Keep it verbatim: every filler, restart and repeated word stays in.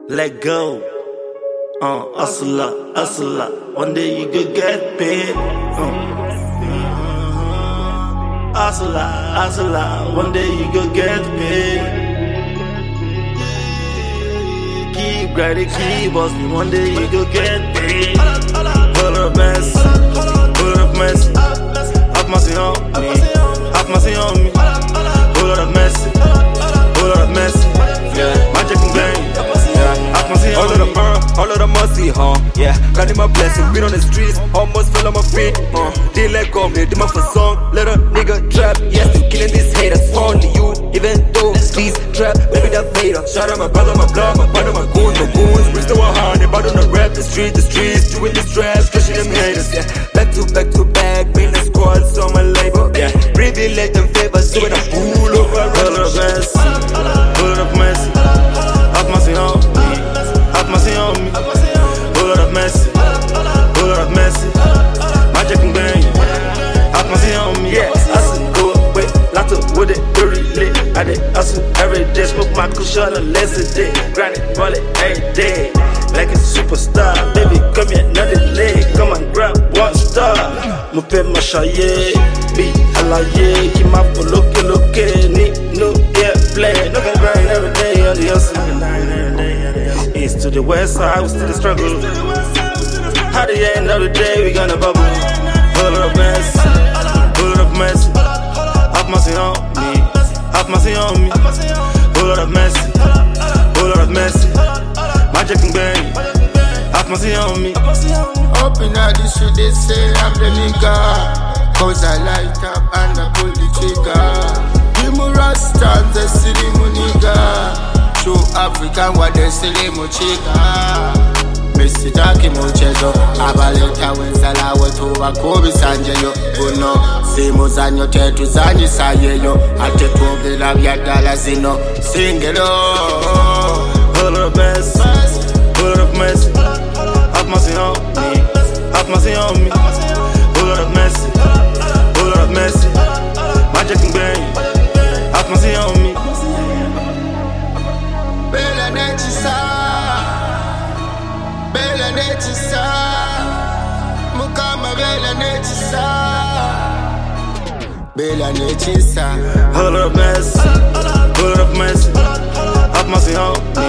let go. Uh, hustler, hustler. One day you could get paid. Uh. Hustler, hustler. One day you could get paid. Keep grinding, keep hustling. One day you could get paid. Full of mess, full of mess. Have mercy on me, have mercy on me. Full of mess, full of mess. Yeah, magic and bang. All of the burn, all of the mercy, huh? Yeah, God in my blessing, beat on the streets, almost fell on my feet, uh. Didn't let go, man, did my first song, let a nigga trap, yeah, still killing these haters, only you, even though these trap, maybe that fader. Shout out my brother, my blood, my brother, my goons, my goons, bricks to a hundred, about on the rap, the street, the streets, doing this trap, stretching them haters, yeah. Back to back to back, bring the squads on my label, yeah. Privilege them favors, doing a fool over, full of mess, full of mess, have mercy on me. Have mercy on me, whole lot of mercy, whole lot of mercy. Magic and bang, have mercy on me. Yeah, hustle, go away, lot of wood it, dirty lit. I did hustle every day, smoke my cushion a lazy day. Grind it, roll it every day, like a superstar. Baby, come here, another leg, come and grab one star. Mon père m'a chaillé, be halaye, keep my full look, look, need no airplane. No can grind every day on the hustle. East to the west side, we still the struggle. At the end of the day, we gonna bubble. Full of mess, full of mess. Have mercy on me, have mercy on me. Full of mess, full of mess. Magic and bang, have mercy on me. Up in all the street, they say I'm the nigga. Cause I light up and I pull the trigger. Give me Rasta, the city nigga. Show African what they say they mo chica. Mister Taki Mochezo abaleta wenzala wetu wakubi sanje yo. Uno simu zanyo tetu zanyi sayeyo. Ate tuogela vyadala zino singelo. Full of mess, full of mess. Have mercy on me, have mercy on me. Full of mess, full of mess. Magic and bang, have mercy on me. Bella Netisa, Bella Netisa, Mukama Bella Netisa, Bella Netisa. Full of mess, full of mess. Have mercy on